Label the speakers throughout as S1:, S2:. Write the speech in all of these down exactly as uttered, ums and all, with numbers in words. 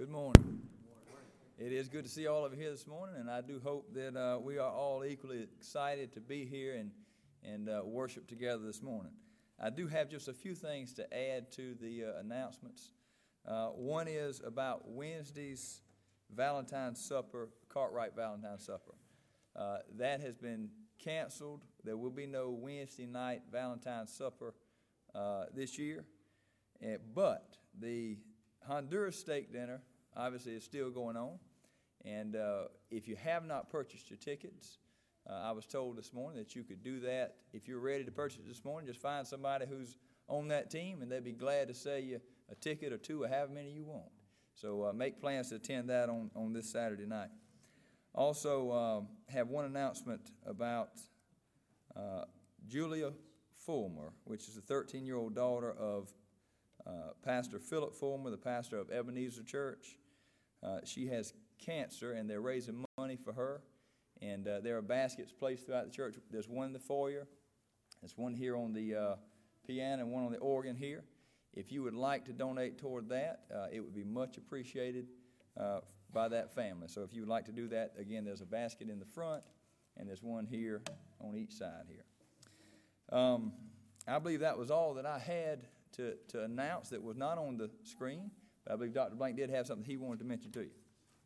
S1: Good morning. It is good to see all of you here this morning, and I do hope that uh, we are all equally excited to be here and, and uh, worship together this morning. I do have just a few things to add to the uh, announcements. Uh, one is about Wednesday's Valentine's Supper, Cartwright Valentine's Supper. Uh, that has been canceled. There will be no Wednesday night Valentine's Supper uh, this year, uh, but the Honduras steak dinner obviously is still going on, and uh, if you have not purchased your tickets, uh, I was told this morning that you could do that. If you're ready to purchase it this morning, just find somebody who's on that team, and they'd be glad to sell you a ticket or two or however many you want. So uh, make plans to attend that on, on this Saturday night. Also um, have one announcement about uh, Julia Fulmer, which is the thirteen-year-old daughter of Uh, Pastor Philip Fulmer, the pastor of Ebenezer Church. Uh, she has cancer, and they're raising money for her. And uh, there are baskets placed throughout the church. There's one in the foyer. There's one here on the uh, piano and one on the organ here. If you would like to donate toward that, uh, it would be much appreciated uh, by that family. So if you would like to do that, again, there's a basket in the front, and there's one here on each side here. Um, I believe that was all that I had To, to announce that was not on the screen. But I believe Doctor Blank did have something he wanted to mention to you.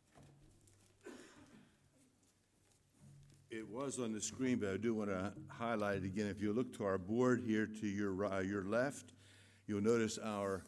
S2: It was on the screen, but I do want to highlight it again. If you look to our board here to your uh, your left, you'll notice our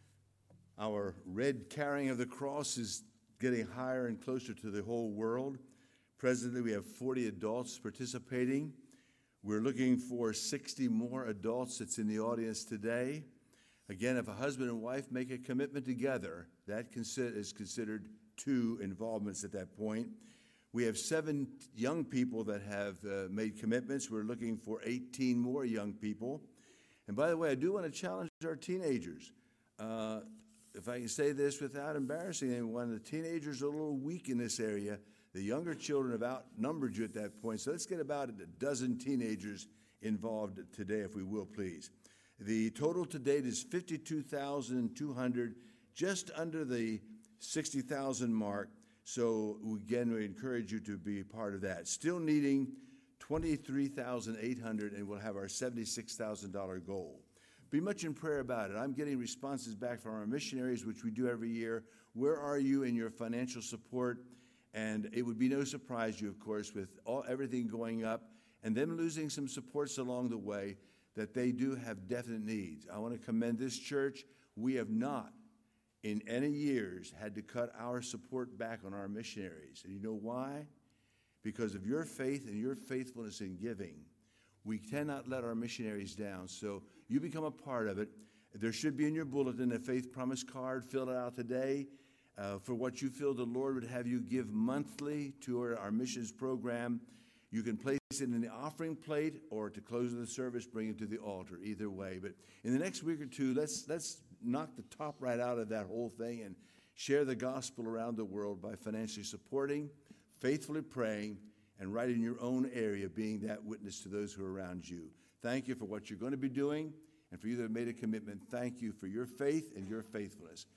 S2: our red carrying of the cross is getting higher and closer to the whole world. Presently, we have forty adults participating. We're looking for sixty more adults that's in the audience today. Again, if a husband and wife make a commitment together, that is considered two involvements at that point. We have seven young people that have uh, made commitments. We're looking for eighteen more young people. And by the way, I do want to challenge our teenagers. Uh, if I can say this without embarrassing anyone, the teenagers are a little weak in this area. The younger children have outnumbered you at that point. So let's get about a dozen teenagers involved today, if we will, please. The total to date is fifty-two thousand two hundred, just under the sixty thousand mark. So again, we encourage you to be part of that. Still needing twenty-three thousand eight hundred, and we'll have our seventy-six thousand dollars goal. Be much in prayer about it. I'm getting responses back from our missionaries, which we do every year. Where are you in your financial support? And it would be no surprise to you, of course, with all everything going up and them losing some supports along the way, that they do have definite needs. I want to commend this church. We have not, in any years, had to cut our support back on our missionaries. And you know why? Because of your faith and your faithfulness in giving. We cannot let our missionaries down. So you become a part of it. There should be in your bulletin a faith promise card. Fill it out today uh, for what you feel the Lord would have you give monthly to our, our missions program. You can place it in the offering plate, or to close the service, bring it to the altar, either way. But in the next week or two, let's let's knock the top right out of that whole thing and share the gospel around the world by financially supporting, faithfully praying, and right in your own area being that witness to those who are around you. Thank you for what you're going to be doing, and for you that have made a commitment, thank you for your faith and your faithfulness.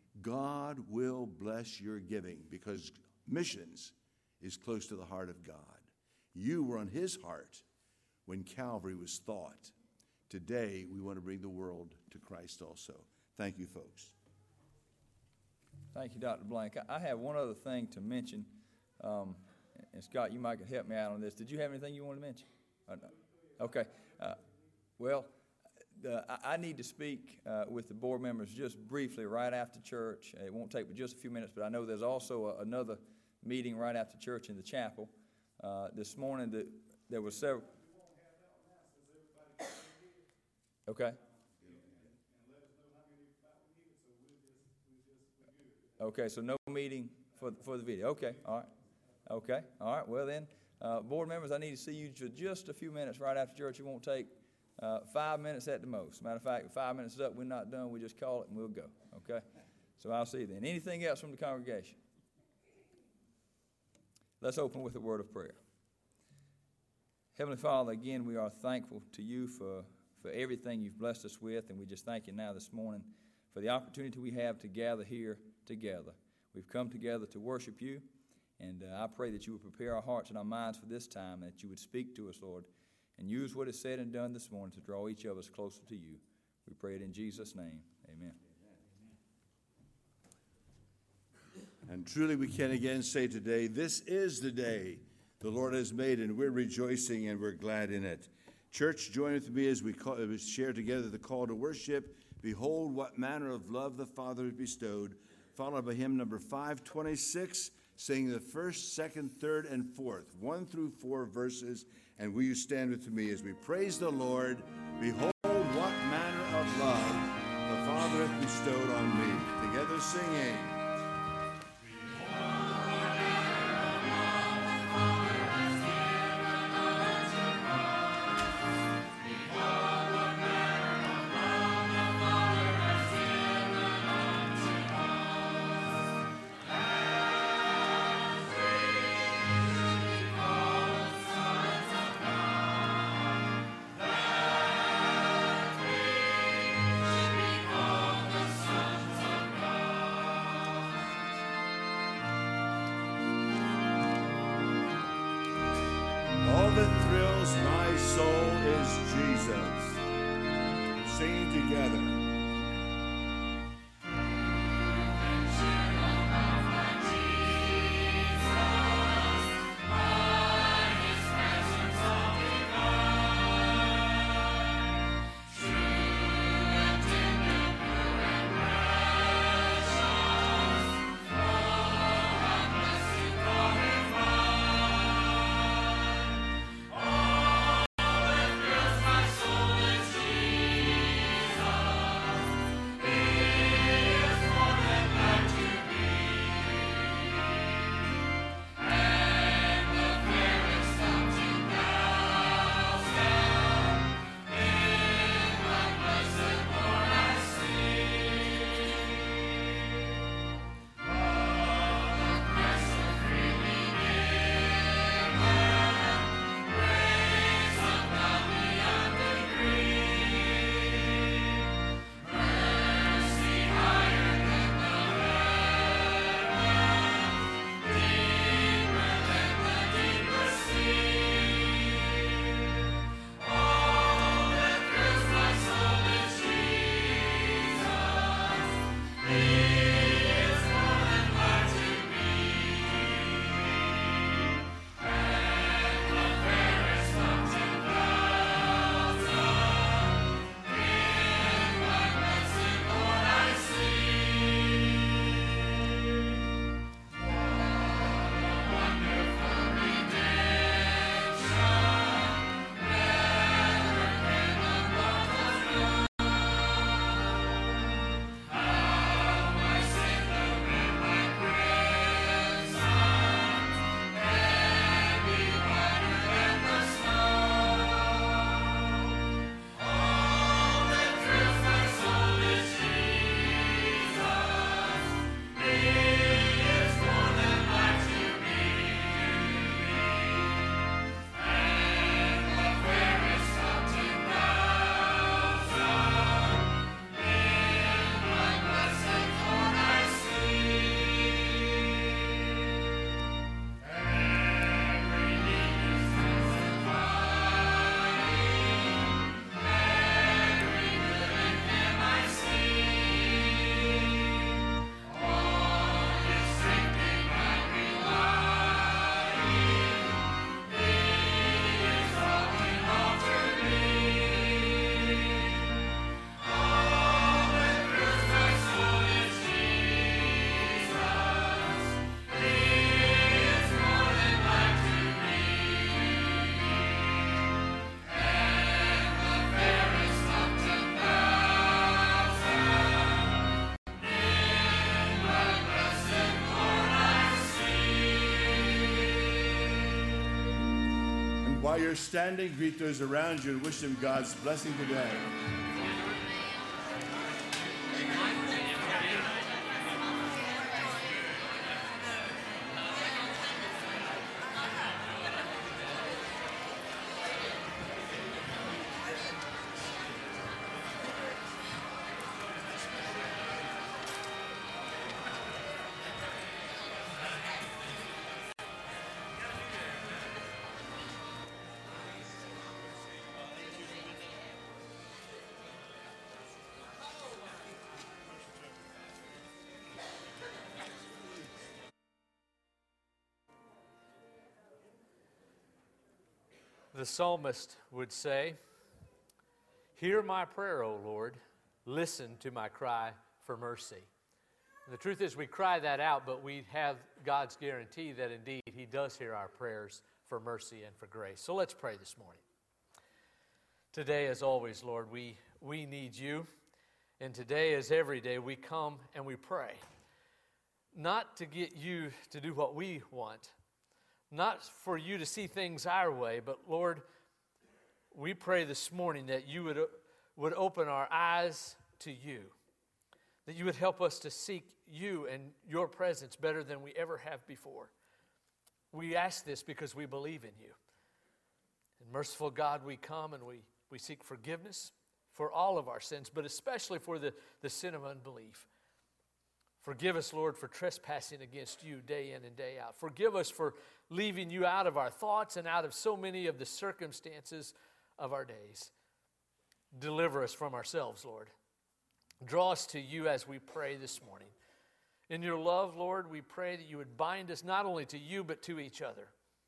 S2: God will bless your giving, because missions is close to the heart of God. You were on his heart when Calvary was thought. Today, we want to bring the world to Christ also. Thank you, folks.
S1: Thank you, Doctor Blank. I have one other thing to mention. Um, and Scott, you might could help me out on this. Did you have anything you wanted to mention? Or no? Okay. Uh, well, the, I, I need to speak uh, with the board members just briefly right after church. It won't take but just a few minutes, but I know there's also a, another meeting right after church in the chapel. Uh, this morning, the, there were several. Okay. Okay, so no meeting for for the video. Okay, all right. Okay, all right. Well then, uh, board members, I need to see you for just a few minutes right after church. It won't take uh, five minutes at the most. Matter of fact, if five minutes is up, we're not done. We just call it and we'll go. Okay. So I'll see you then. Anything else from the congregation? Let's open with a word of prayer. Heavenly Father, again, we are thankful to you for, for everything you've blessed us with, and we just thank you now this morning for the opportunity we have to gather here together. We've come together to worship you, and uh, I pray that you would prepare our hearts and our minds for this time, and that you would speak to us, Lord, and use what is said and done this morning to draw each of us closer to you. We pray it in Jesus' name. Amen.
S2: And truly we can again say today, this is the day the Lord has made, and we're rejoicing and we're glad in it. Church, join with me as we, call, as we share together the call to worship. Behold, what manner of love the Father has bestowed, followed by hymn number five twenty-six, singing the first, second, third, and fourth, one through four verses. And will you stand with me as we praise the Lord? Behold, what manner of love the Father hath bestowed on me. Together singing. All that thrills my soul is Jesus. Singing together. While you're standing, greet those around you and wish them God's blessing today.
S3: The psalmist would say, "Hear my prayer, O Lord. Listen to my cry for mercy." And the truth is we cry that out, but we have God's guarantee that indeed He does hear our prayers for mercy and for grace. So let's pray this morning. Today, as always, Lord, we, we need You. And today, as every day, we come and we pray. Not to get You to do what we want, not for You to see things our way, but Lord, we pray this morning that You would, would open our eyes to You, that You would help us to seek You and Your presence better than we ever have before. We ask this because we believe in You. And merciful God, we come and we, we seek forgiveness for all of our sins, but especially for the, the sin of unbelief. Forgive us, Lord, for trespassing against You day in and day out. Forgive us for leaving You out of our thoughts and out of so many of the circumstances of our days. Deliver us from ourselves, Lord. Draw us to You as we pray this morning. In Your love, Lord, we pray that You would bind us not only to You, but to each other.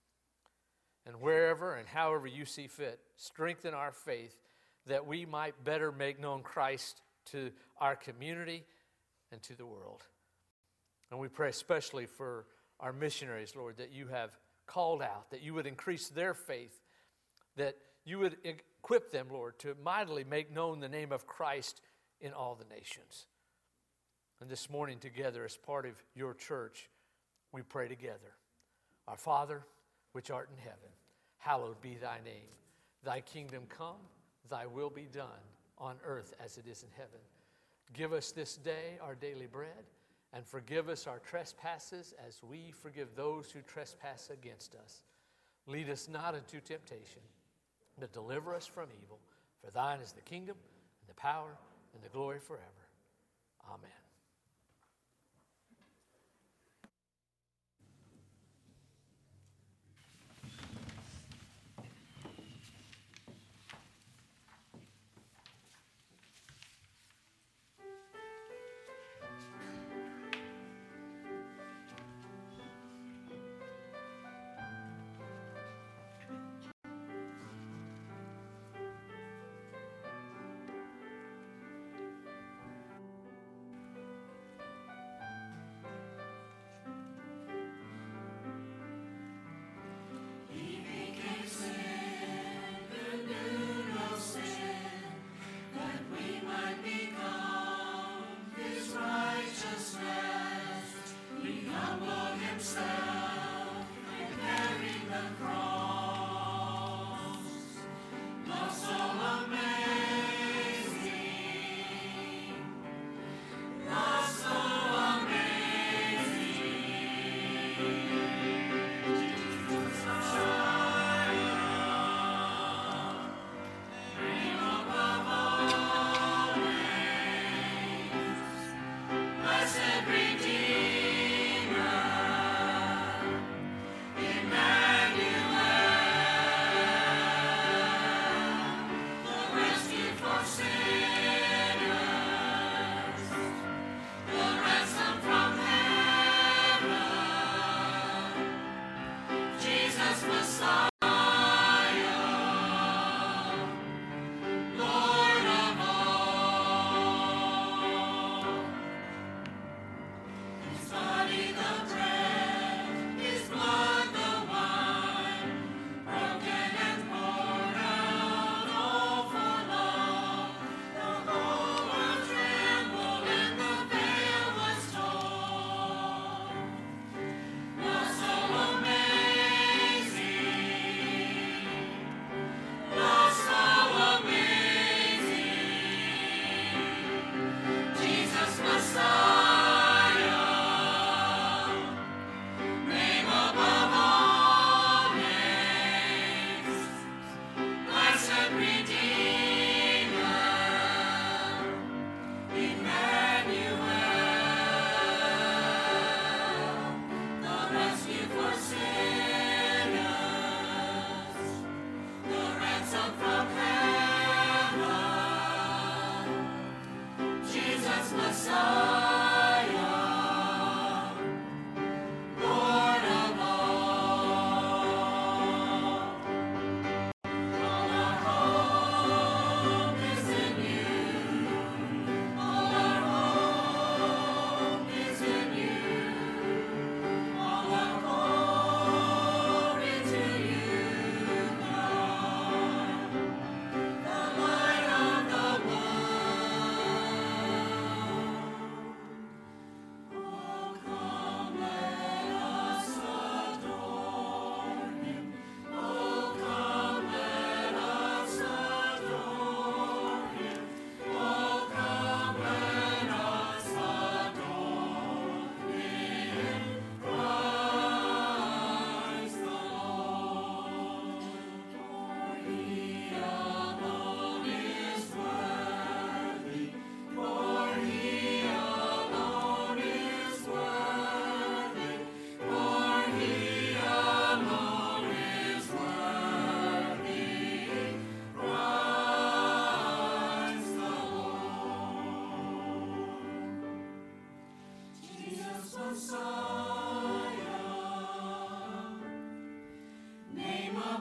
S3: And wherever and however You see fit, strengthen our faith that we might better make known Christ to our community and to the world. And we pray especially for our missionaries, Lord, that You have called out, that You would increase their faith, that You would equip them, Lord, to mightily make known the name of Christ in all the nations. And this morning together as part of Your church, we pray together. Our Father, which art in heaven, hallowed be Thy name. Thy kingdom come, Thy will be done on earth as it is in heaven. Give us this day our daily bread, and forgive us our trespasses as we forgive those who trespass against us. Lead us not into temptation, but deliver us from evil. For Thine is the kingdom, and the power, and the glory forever. Amen.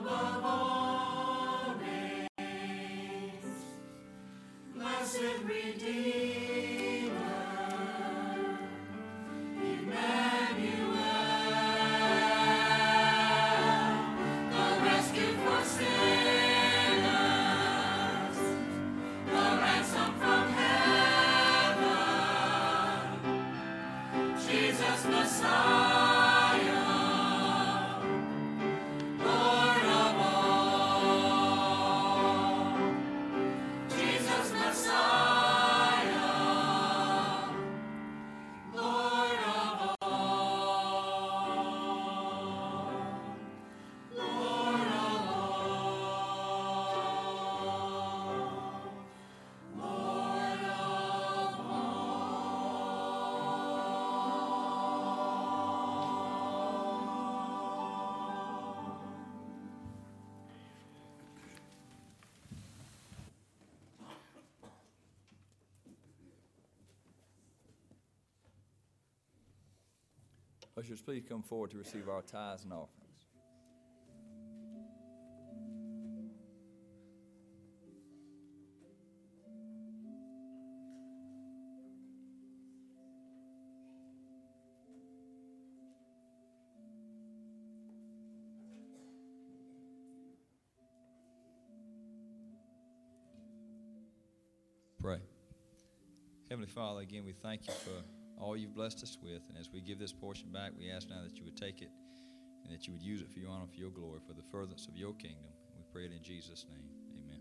S1: Ushers, please come forward to receive our tithes and offerings. Pray. Heavenly Father, again, we thank you for all you've blessed us with. And as we give this portion back, we ask now that you would take it and that you would use it for your honor, for your glory, for the furtherance of your kingdom. We pray it in Jesus' name. Amen.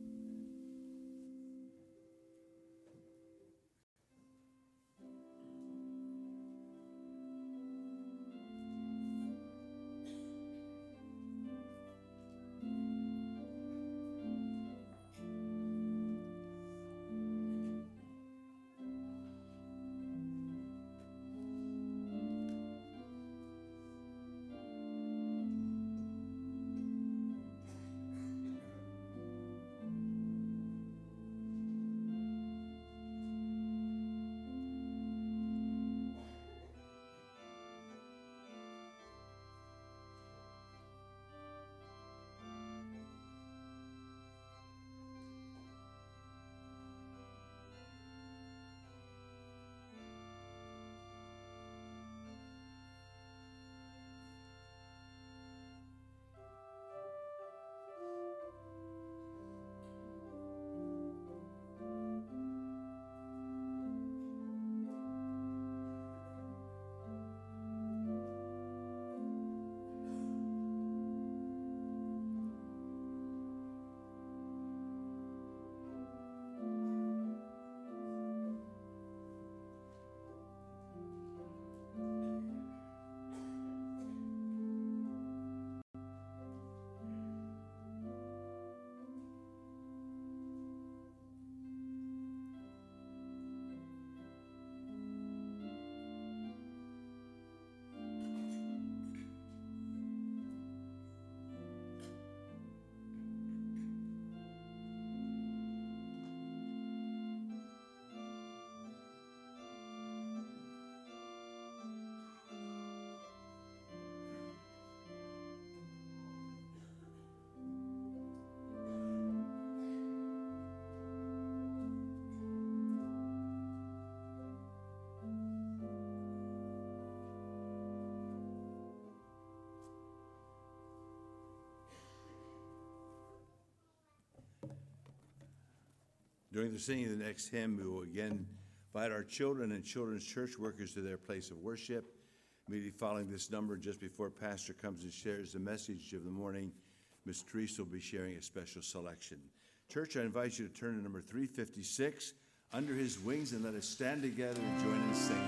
S2: During the singing of the next hymn, we will again invite our children and children's church workers to their place of worship. Immediately following this number, just before Pastor comes and shares the message of the morning, Miz Teresa will be sharing a special selection. Church, I invite you to turn to number three fifty-six, Under His Wings, and let us stand together and join in singing.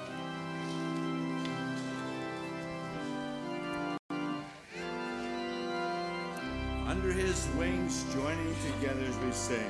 S2: Under His wings, joining together as we sing.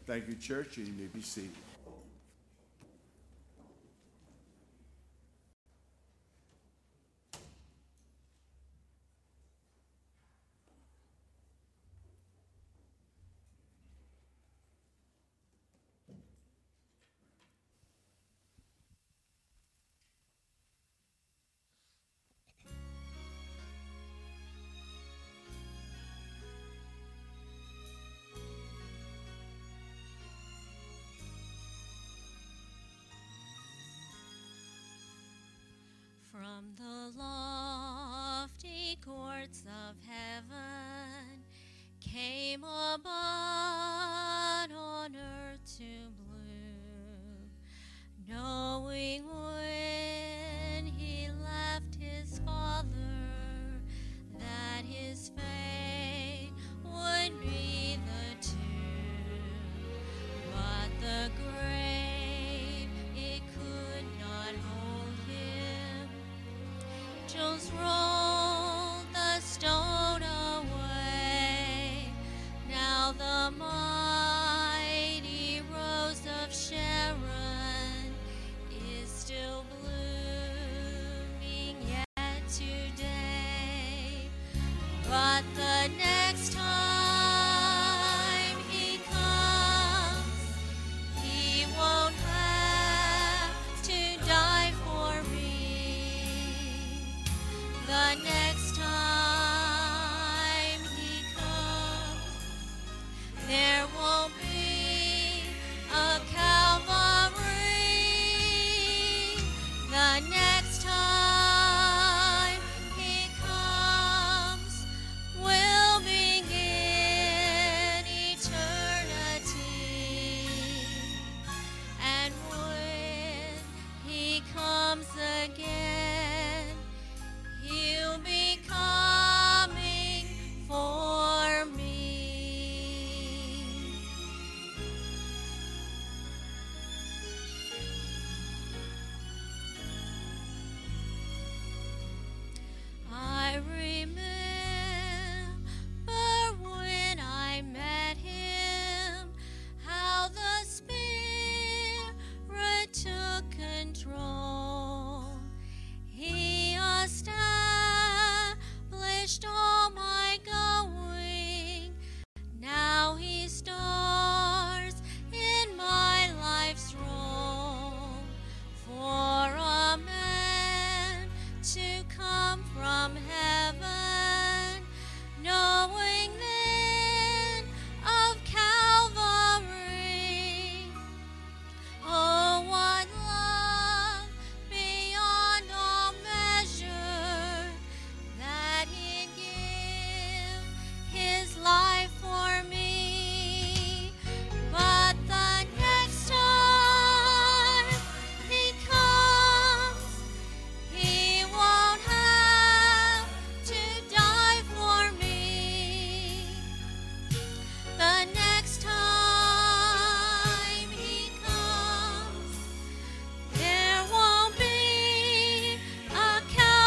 S2: Thank you, church, and you may be seated.
S4: From the lofty courts of heaven came a bud on earth to bloom, knowing when he left his father that his fate would be the tomb. But the grave, it could not hold him. Angels rolled the stone away. Now the mighty rose of Sharon is still blooming yet today. But the next time he comes, he won't have to die for me. The next time he comes, there won't be a Calvary. The next time he comes, will begin eternity. And when he comes again, he'll be coming for me. I remember when I met him, how the Spirit took control. He established all my going. Now he stars in my life's roll. For a man to come from heaven, knowing then of Calvary. Oh, what love beyond all measure, that he'd give his life for me. But the next time he comes, he won't have to die for me. The next time he comes, there won't be a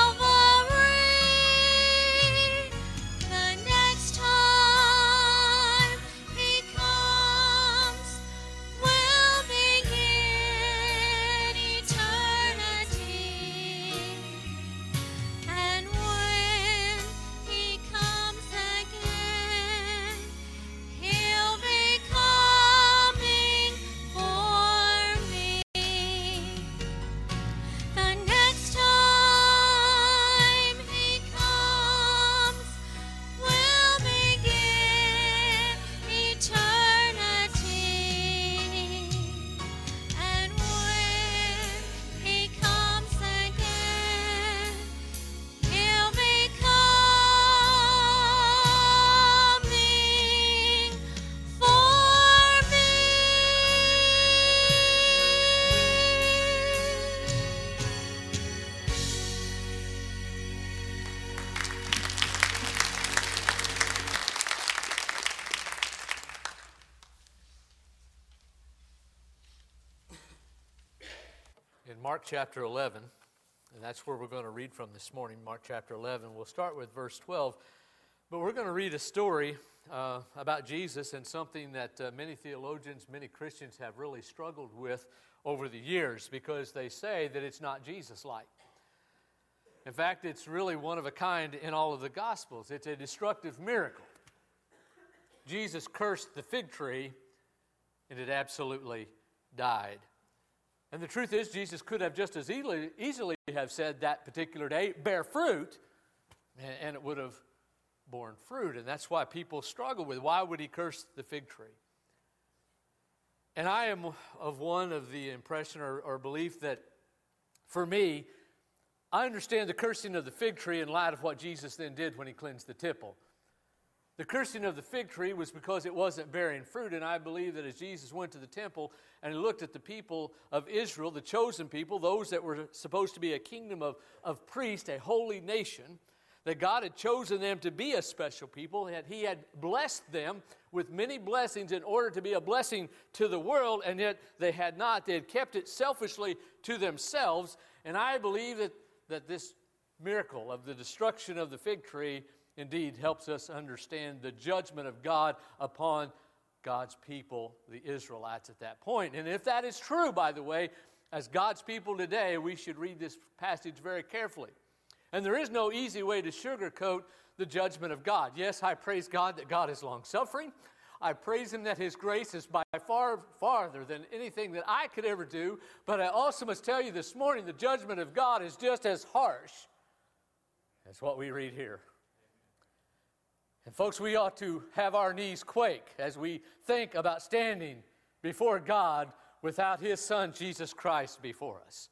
S4: Calvary. The next time he comes, will begin eternity. And when he comes again, he'll be coming for me. The next time he comes, will begin eternity. And when he comes again, he'll be coming for me.
S3: In Mark chapter eleven, and that's where we're going to read from this morning, Mark chapter eleven. We'll start with verse twelve. But we're going to read a story uh, about Jesus, and something that uh, many theologians, many Christians have really struggled with over the years, because they say that it's not Jesus-like. In fact, it's really one of a kind in all of the Gospels. It's a destructive miracle. Jesus cursed the fig tree, and it absolutely died. And the truth is, Jesus could have just as easily, easily have said that particular day, bear fruit, and, and it would have borne fruit. And that's why people struggle with, why would he curse the fig tree? And I am of one of the impression or, or belief that, for me, I understand the cursing of the fig tree in light of what Jesus then did when he cleansed the temple. The cursing of the fig tree was because it wasn't bearing fruit, and I believe that as Jesus went to the temple and he looked at the people of Israel, the chosen people, those that were supposed to be a kingdom of, of priests, a holy nation, that God had chosen them to be a special people, that he had blessed them with many blessings in order to be a blessing to the world, and yet they had not. They had kept it selfishly to themselves, and I believe that, that this miracle of the destruction of the fig tree indeed helps us understand the judgment of God upon God's people, the Israelites at that point. And if that is true, by the way, as God's people today, we should read this passage very carefully. And there is no easy way to sugarcoat the judgment of God. Yes, I praise God that God is long-suffering. I praise him that his grace is by far farther than anything that I could ever do. But I also must tell you this morning, the judgment of God is just as harsh as what we read here. And folks, we ought to have our knees quake as we think about standing before God without his Son, Jesus Christ, before us.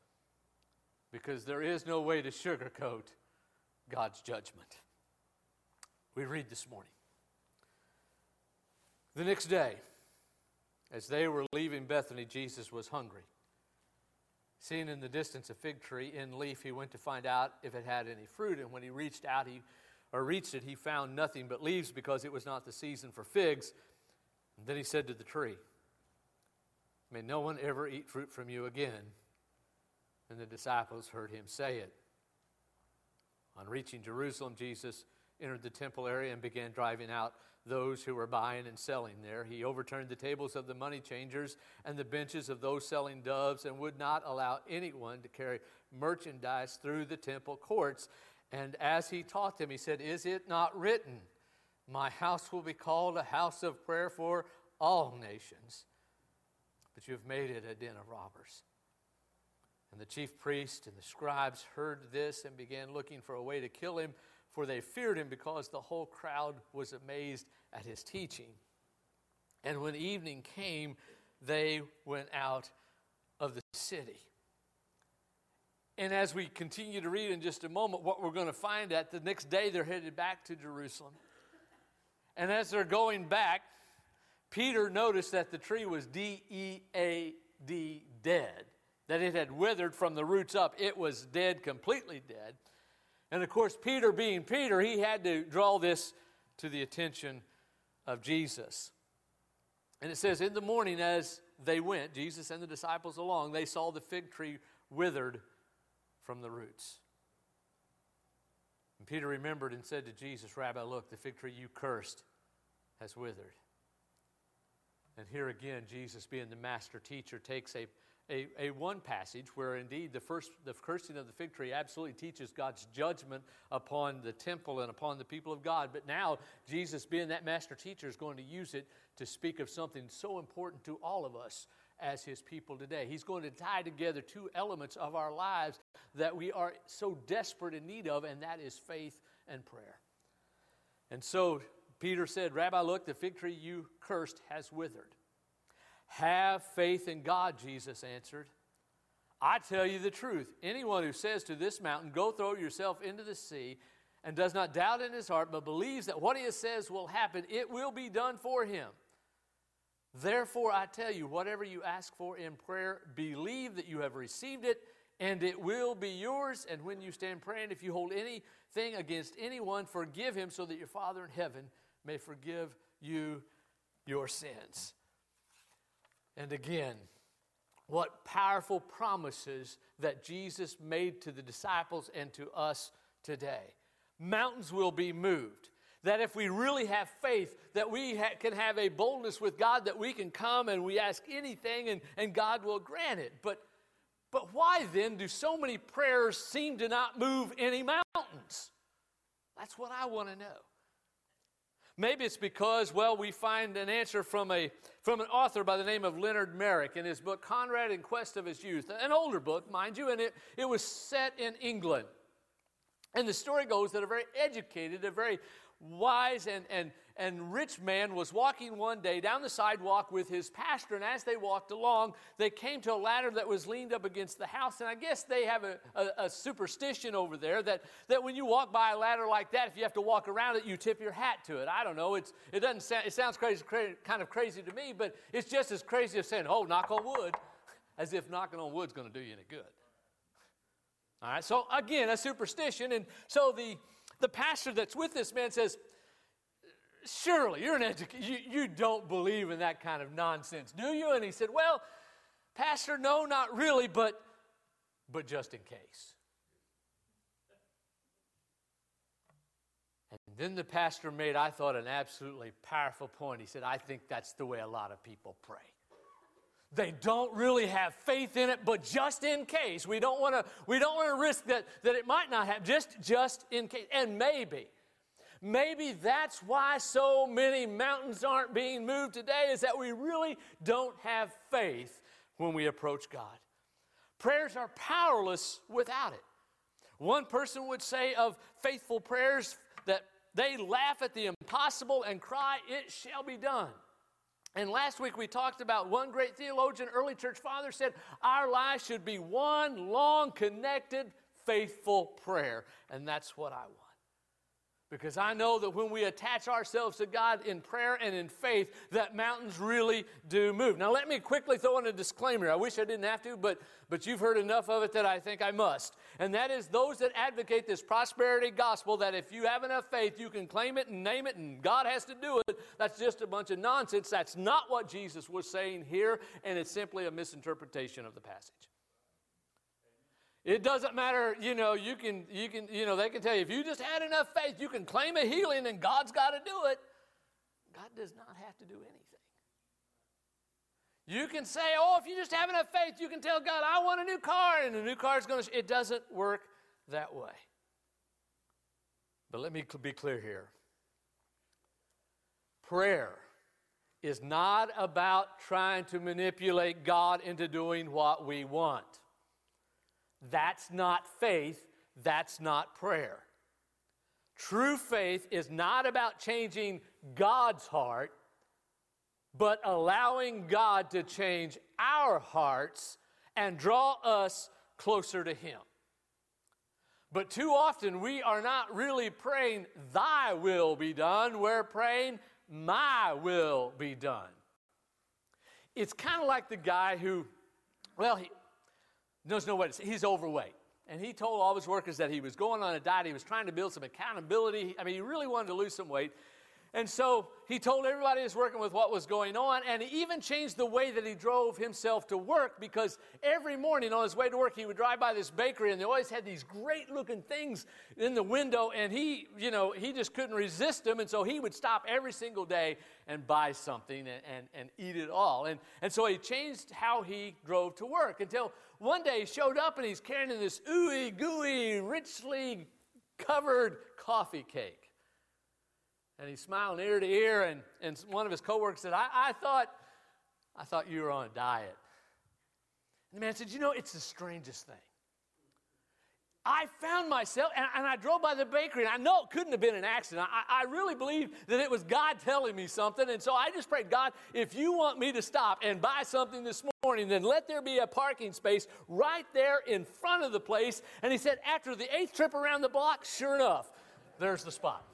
S3: Because there is no way to sugarcoat God's judgment. We read this morning. The next day, as they were leaving Bethany, Jesus was hungry. Seeing in the distance a fig tree in leaf, he went to find out if it had any fruit. And when he reached out, he or reached it, he found nothing but leaves, because it was not the season for figs. And then he said to the tree, "May no one ever eat fruit from you again." And the disciples heard him say it. On reaching Jerusalem, Jesus entered the temple area and began driving out those who were buying and selling there. He overturned the tables of the money changers and the benches of those selling doves, and would not allow anyone to carry merchandise through the temple courts. And as he taught them, he said, "Is it not written, my house will be called a house of prayer for all nations? But you have made it a den of robbers." And the chief priests and the scribes heard this and began looking for a way to kill him, for they feared him, because the whole crowd was amazed at his teaching. And when evening came, they went out of the city. And as we continue to read in just a moment, what we're going to find out, the next day they're headed back to Jerusalem. And as they're going back, Peter noticed that the tree was D E A D, dead. That it had withered from the roots up. It was dead, completely dead. And of course, Peter being Peter, he had to draw this to the attention of Jesus. And it says, in the morning as they went, Jesus and the disciples along, they saw the fig tree withered from the roots. And Peter remembered and said to Jesus, "Rabbi, look, the fig tree you cursed has withered." And here again, Jesus, being the master teacher, takes a A, a one passage where indeed the first the cursing of the fig tree absolutely teaches God's judgment upon the temple and upon the people of God. But now Jesus, being that master teacher, is going to use it to speak of something so important to all of us as his people today. He's going to tie together two elements of our lives that we are so desperate in need of, and that is faith and prayer. And so Peter said, "Rabbi, look, the fig tree you cursed has withered." "Have faith in God," Jesus answered. "I tell you the truth. Anyone who says to this mountain, 'Go throw yourself into the sea,' and does not doubt in his heart, but believes that what he says will happen, it will be done for him. Therefore, I tell you, whatever you ask for in prayer, believe that you have received it, and it will be yours. And when you stand praying, if you hold anything against anyone, forgive him, so that your Father in heaven may forgive you your sins." And again, what powerful promises that Jesus made to the disciples and to us today. Mountains will be moved. that if we really have faith, that we ha- can have a boldness with God, that we can come and we ask anything and, and God will grant it. But, but why then do so many prayers seem to not move any mountains? That's what I want to know. Maybe it's because, well, we find an answer from a from an author by the name of Leonard Merrick in his book, Conrad in Quest of His Youth, an older book, mind you, and it, it was set in England. And the story goes that a very educated, a very wise and, and, and rich man was walking one day down the sidewalk with his pastor, and as they walked along, they came to a ladder that was leaned up against the house, and I guess they have a, a, a superstition over there that, that when you walk by a ladder like that, if you have to walk around it, you tip your hat to it. I don't know. It's, it doesn't sound, it sounds crazy, cra- kind of crazy to me, but it's just as crazy as saying, oh, knock on wood, as if knocking on wood's going to do you any good. All right, so again, a superstition, and so the The pastor that's with this man says, surely you're an educator. You, you don't believe in that kind of nonsense, do you? And he said, well, pastor, no, not really, but, but just in case. And then the pastor made, I thought, an absolutely powerful point. He said, I think that's the way a lot of people pray. They don't really have faith in it, but just in case. We don't want to we don't want to risk that, that it might not happen, just, just in case. And maybe, maybe that's why so many mountains aren't being moved today, is that we really don't have faith when we approach God. Prayers are powerless without it. One person would say of faithful prayers that they laugh at the impossible and cry, it shall be done. And last week we talked about one great theologian, early church father, said our lives should be one long, connected, faithful prayer. And that's what I want. Because I know that when we attach ourselves to God in prayer and in faith, that mountains really do move. Now let me quickly throw in a disclaimer. I wish I didn't have to, but, but you've heard enough of it that I think I must. And that is those that advocate this prosperity gospel, that if you have enough faith, you can claim it and name it and God has to do it. That's just a bunch of nonsense. That's not what Jesus was saying here, and it's simply a misinterpretation of the passage. It doesn't matter, you know, you can, you can, you know, they can tell you, if you just had enough faith, you can claim a healing and God's got to do it. God does not have to do anything. You can say, oh, if you just have enough faith, you can tell God, I want a new car, and the new car is going to, it doesn't work that way. But let me be clear here. Prayer is not about trying to manipulate God into doing what we want. That's not faith. That's not prayer. True faith is not about changing God's heart, but allowing God to change our hearts and draw us closer to Him. But too often we are not really praying, thy will be done. We're praying, my will be done. It's kind of like the guy who, well, he There's no way to say. He's overweight. And he told all of his workers that he was going on a diet. He was trying to build some accountability. I mean, he really wanted to lose some weight. And so he told everybody he was working with what was going on. And he even changed the way that he drove himself to work, because every morning on his way to work, he would drive by this bakery, and they always had these great-looking things in the window. And he, you know, he just couldn't resist them. And so he would stop every single day and buy something and, and, and eat it all. And, and so he changed how he drove to work until one day he showed up and he's carrying this ooey gooey, richly covered coffee cake. And he's smiling ear to ear, and, and one of his coworkers said, I, I thought I thought you were on a diet. And the man said, you know, it's the strangest thing. I found myself, and, and I drove by the bakery, and I know it couldn't have been an accident. I, I really believe that it was God telling me something, and so I just prayed, God, if you want me to stop and buy something this morning, then let there be a parking space right there in front of the place. And he said, after the eighth trip around the block, sure enough, there's the spot.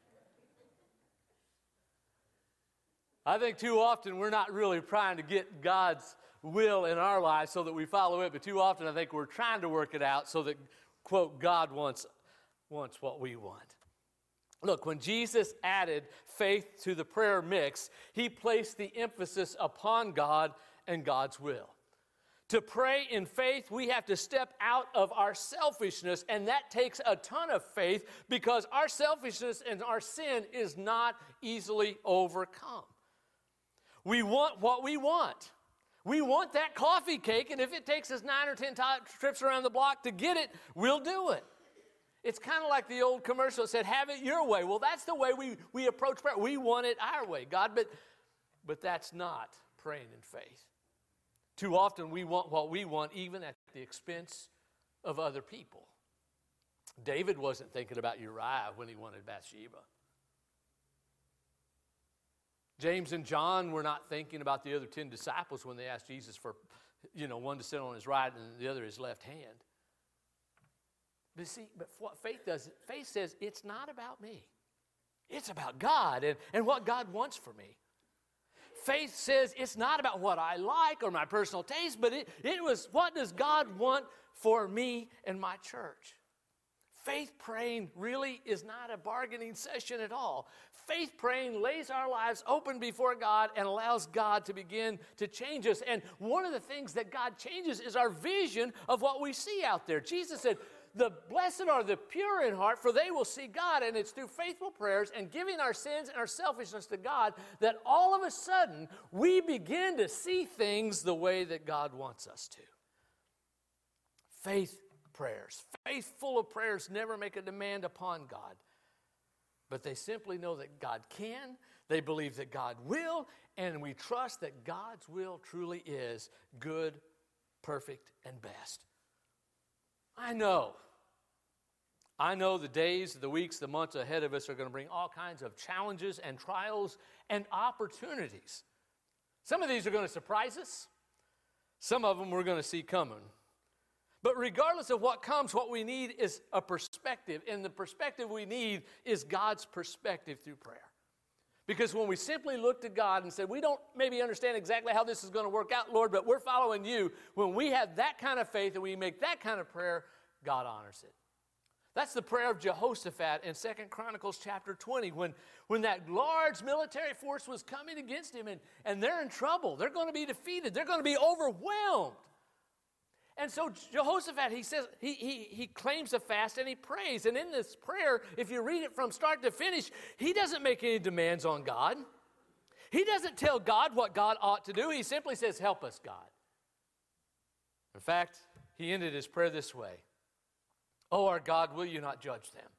S3: I think too often we're not really trying to get God's will in our lives so that we follow it, but too often I think we're trying to work it out so that, quote, God wants, wants what we want. Look, when Jesus added faith to the prayer mix, he placed the emphasis upon God and God's will. To pray in faith, we have to step out of our selfishness, and that takes a ton of faith because our selfishness and our sin is not easily overcome. We want what we want. We want that coffee cake, and if it takes us nine or ten t- trips around the block to get it, we'll do it. It's kind of like the old commercial that said, have it your way. Well, that's the way we, we approach prayer. We want it our way, God, but, but that's not praying in faith. Too often we want what we want even at the expense of other people. David wasn't thinking about Uriah when he wanted Bathsheba. James and John were not thinking about the other ten disciples when they asked Jesus for, you know, one to sit on his right and the other his left hand. But see, but what faith does, faith says it's not about me. It's about God and, and what God wants for me. Faith says it's not about what I like or my personal taste, but it, it was what does God want for me and my church. Faith praying really is not a bargaining session at all. Faith praying lays our lives open before God and allows God to begin to change us. And one of the things that God changes is our vision of what we see out there. Jesus said, the blessed are the pure in heart, for they will see God. And it's through faithful prayers and giving our sins and our selfishness to God that all of a sudden we begin to see things the way that God wants us to. Faith prayers. Faith full of prayers never make a demand upon God. But they simply know that God can, they believe that God will, and we trust that God's will truly is good, perfect, and best. I know. I know the days, the weeks, the months ahead of us are going to bring all kinds of challenges and trials and opportunities. Some of these are going to surprise us. Some of them we're going to see coming. But regardless of what comes, what we need is a perspective. And the perspective we need is God's perspective through prayer. Because when we simply look to God and say, we don't maybe understand exactly how this is going to work out, Lord, but we're following you. When we have that kind of faith and we make that kind of prayer, God honors it. That's the prayer of Jehoshaphat in Second Chronicles chapter twenty, when, when that large military force was coming against him, and, and they're in trouble. They're going to be defeated. They're going to be overwhelmed. And so Jehoshaphat, he says, he, he, he claims a fast and he prays. And in this prayer, if you read it from start to finish, he doesn't make any demands on God. He doesn't tell God what God ought to do. He simply says, help us, God. In fact, he ended his prayer this way. Oh, our God, will you not judge them?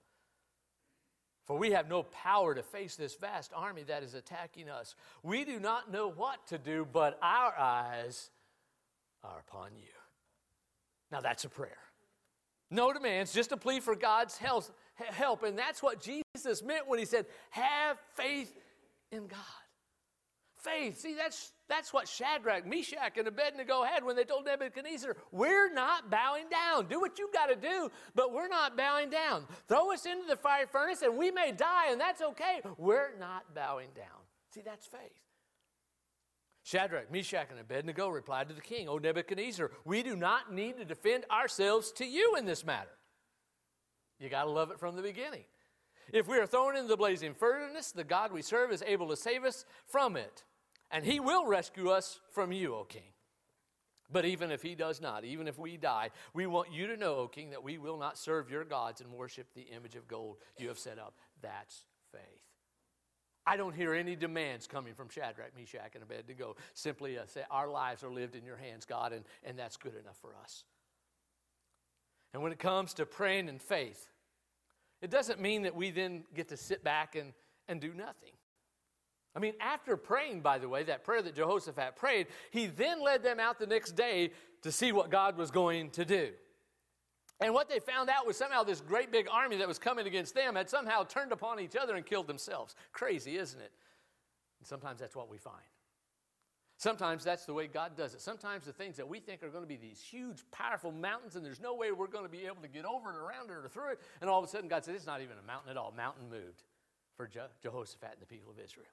S3: For we have no power to face this vast army that is attacking us. We do not know what to do, but our eyes are upon you. Now that's a prayer. No demands, just a plea for God's help. And that's what Jesus meant when he said, have faith in God. Faith. See, that's, that's what Shadrach, Meshach, and Abednego had when they told Nebuchadnezzar, we're not bowing down. Do what you got to do, but we're not bowing down. Throw us into the fiery furnace and we may die, and that's okay. We're not bowing down. See, that's faith. Shadrach, Meshach, and Abednego replied to the king, O Nebuchadnezzar, we do not need to defend ourselves to you in this matter. You got to love it from the beginning. If we are thrown into the blazing furnace, the God we serve is able to save us from it. And he will rescue us from you, O king. But even if he does not, even if we die, we want you to know, O king, that we will not serve your gods and worship the image of gold you have set up. That's faith. I don't hear any demands coming from Shadrach, Meshach, and Abednego. Simply uh, say, our lives are lived in your hands, God, and, and that's good enough for us. And when it comes to praying in faith, it doesn't mean that we then get to sit back and, and do nothing. I mean, after praying, by the way, that prayer that Jehoshaphat prayed, he then led them out the next day to see what God was going to do. And what they found out was somehow this great big army that was coming against them had somehow turned upon each other and killed themselves. Crazy, isn't it? And sometimes that's what we find. Sometimes that's the way God does it. Sometimes the things that we think are going to be these huge, powerful mountains, and there's no way we're going to be able to get over it, around it, or through it, and all of a sudden God said, it's not even a mountain at all. Mountain moved for Je- Jehoshaphat and the people of Israel.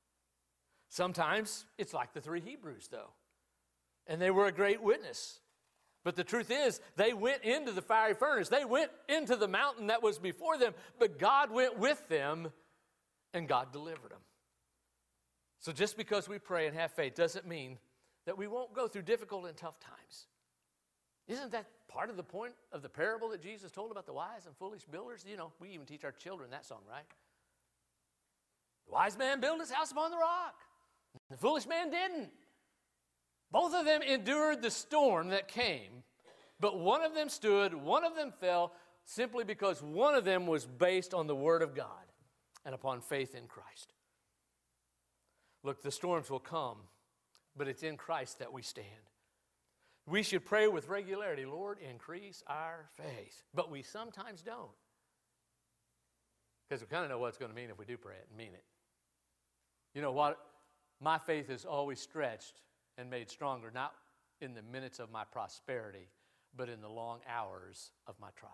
S3: Sometimes it's like the three Hebrews, though, and they were a great witness. But the truth is, they went into the fiery furnace. They went into the mountain that was before them, but God went with them, and God delivered them. So just because we pray and have faith doesn't mean that we won't go through difficult and tough times. Isn't that part of the point of the parable that Jesus told about the wise and foolish builders? You know, we even teach our children that song, right? The wise man built his house upon the rock. The foolish man didn't. Both of them endured the storm that came, but one of them stood, one of them fell, simply because one of them was based on the Word of God and upon faith in Christ. Look, the storms will come, but it's in Christ that we stand. We should pray with regularity, Lord, increase our faith. But we sometimes don't. Because we kind of know what it's going to mean if we do pray it and mean it. You know what? My faith is always stretched and made stronger, not in the minutes of my prosperity, but in the long hours of my trial.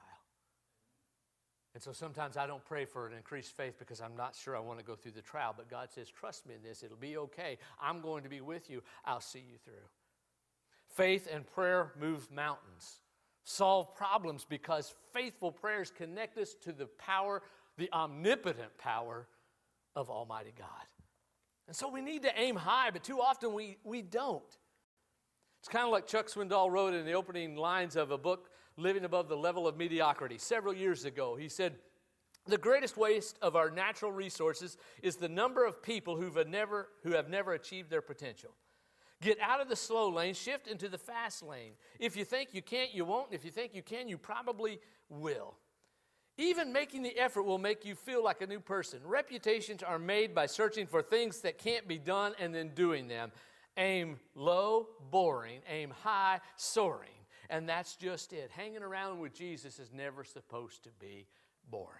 S3: And so sometimes I don't pray for an increased faith because I'm not sure I want to go through the trial. But God says, trust me in this. It'll be okay. I'm going to be with you. I'll see you through. Faith and prayer move mountains, solve problems, because faithful prayers connect us to the power, the omnipotent power of Almighty God. And so we need to aim high, but too often we, we don't. It's kind of like Chuck Swindoll wrote in the opening lines of a book, Living Above the Level of Mediocrity, several years ago. He said, the greatest waste of our natural resources is the number of people who've never, who have never achieved their potential. Get out of the slow lane, shift into the fast lane. If you think you can't, you won't. If you think you can, you probably will. Even making the effort will make you feel like a new person. Reputations are made by searching for things that can't be done and then doing them. Aim low, boring. Aim high, soaring. And that's just it. Hanging around with Jesus is never supposed to be boring.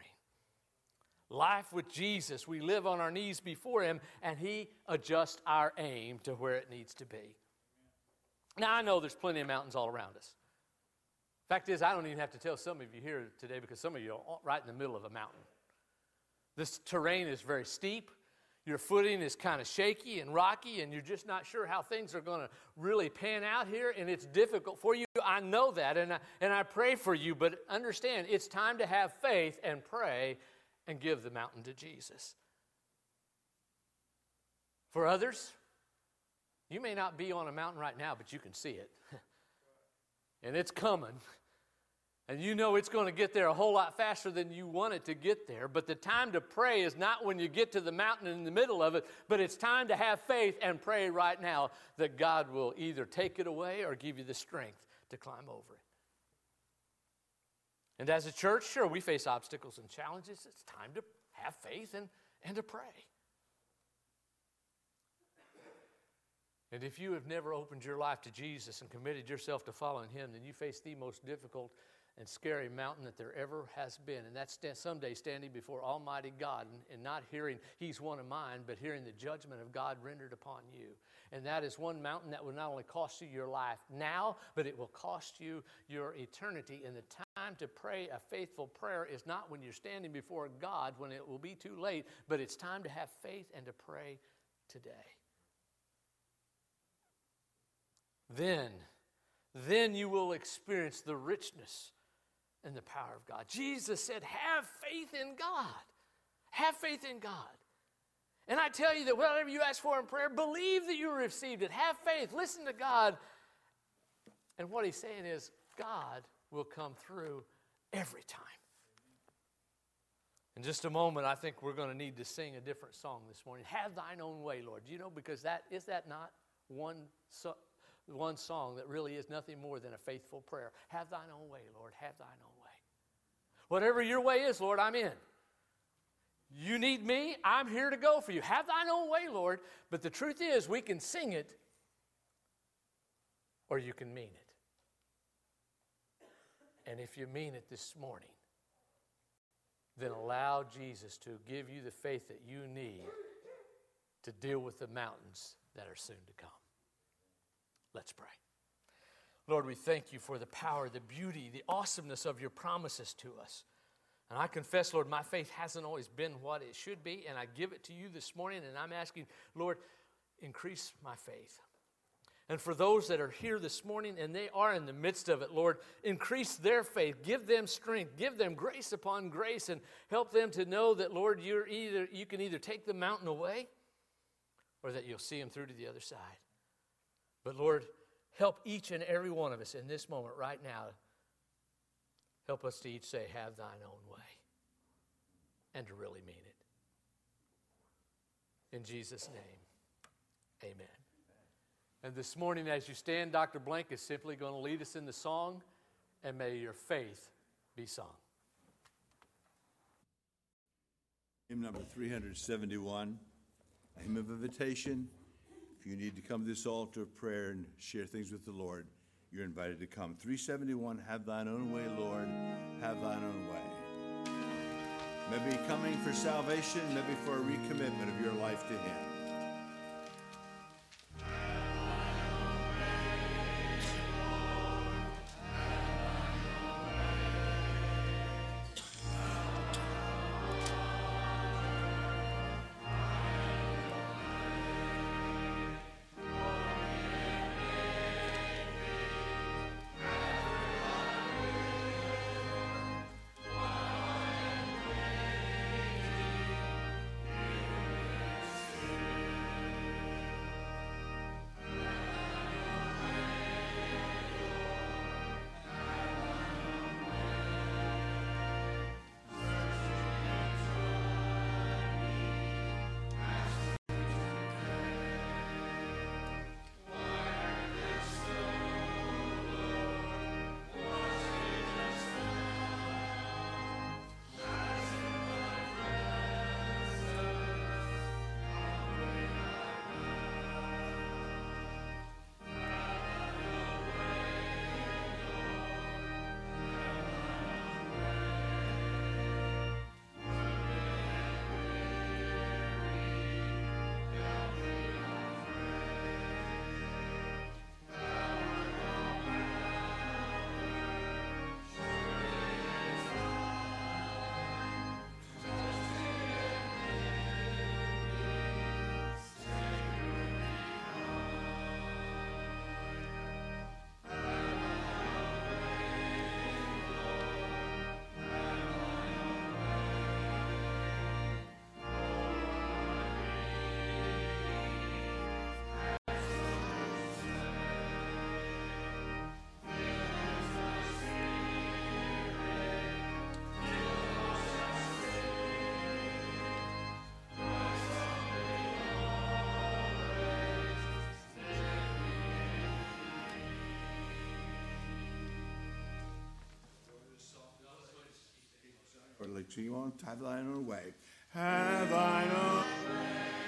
S3: Life with Jesus, we live on our knees before Him, and He adjusts our aim to where it needs to be. Now, I know there's plenty of mountains all around us. Fact is, I don't even have to tell some of you here today because some of you are right in the middle of a mountain. This terrain is very steep. Your footing is kind of shaky and rocky, and you're just not sure how things are going to really pan out here, and it's difficult for you. I know that, and I, and I pray for you, but understand, it's time to have faith and pray and give the mountain to Jesus. For others, you may not be on a mountain right now, but you can see it. And it's coming. And you know it's going to get there a whole lot faster than you want it to get there. But the time to pray is not when you get to the mountain in the middle of it, but it's time to have faith and pray right now that God will either take it away or give you the strength to climb over it. And as a church, sure, we face obstacles and challenges. It's time to have faith and, and to pray. And if you have never opened your life to Jesus and committed yourself to following Him, then you face the most difficult and scary mountain that there ever has been. And that's someday standing before Almighty God and, and not hearing He's one of mine, but hearing the judgment of God rendered upon you. And that is one mountain that will not only cost you your life now, but it will cost you your eternity. And the time to pray a faithful prayer is not when you're standing before God, when it will be too late, but it's time to have faith and to pray today. Then, then you will experience the richness and the power of God. Jesus said, have faith in God. Have faith in God. And I tell you that whatever you ask for in prayer, believe that you received it. Have faith. Listen to God. And what He's saying is, God will come through every time. In just a moment, I think we're going to need to sing a different song this morning. Have thine own way, Lord. Do you know, because that is that not one so, one song that really is nothing more than a faithful prayer. Have thine own way, Lord. Have thine own way. Whatever your way is, Lord, I'm in. You need me, I'm here to go for you. Have thine own way, Lord. But the truth is, we can sing it or you can mean it. And if you mean it this morning, then allow Jesus to give you the faith that you need to deal with the mountains that are soon to come. Let's pray. Lord, we thank you for the power, the beauty, the awesomeness of your promises to us. And I confess, Lord, my faith hasn't always been what it should be, and I give it to you this morning, and I'm asking, Lord, increase my faith. And for those that are here this morning and they are in the midst of it, Lord, increase their faith. Give them strength. Give them grace upon grace, and help them to know that, Lord, you're either you can either take the mountain away or that you'll see them through to the other side. But Lord, help each and every one of us in this moment right now. Help us to each say, have thine own way. And to really mean it. In Jesus' name, amen. And this morning as you stand, Doctor Blank is simply going to lead us in the song, and may your faith be sung.
S2: Hymn number three seventy-one, a hymn of invitation. If you need to come to this altar of prayer and share things with the Lord, you're invited to come. three seventy-one, have thine own way, Lord, have thine own way. Maybe coming for salvation, maybe for a recommitment of your life to Him. Or like, so you want to have thine own way. Have thine own way.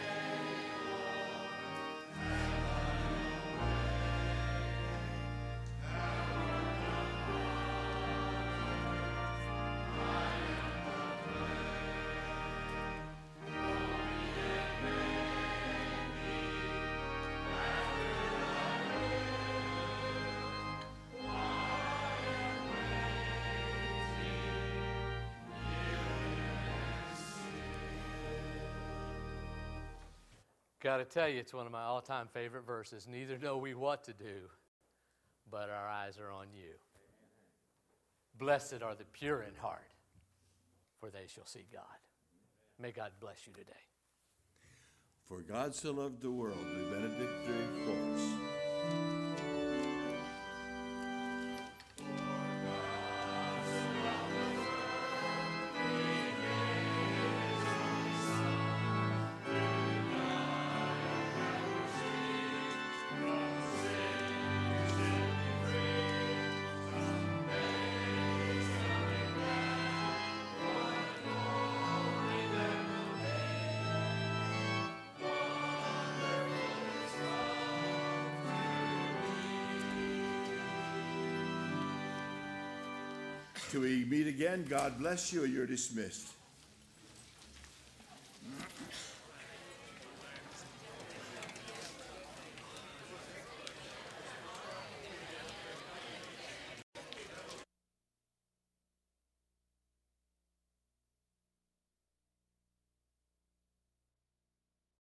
S3: Got to tell you, it's one of my all-time favorite verses. Neither know we what to do, but our eyes are on you. Blessed are the pure in heart, for they shall see God. May God bless you today.
S2: For God so loved the world, the benedictory chorus. Till we meet again, God bless you, and you're dismissed.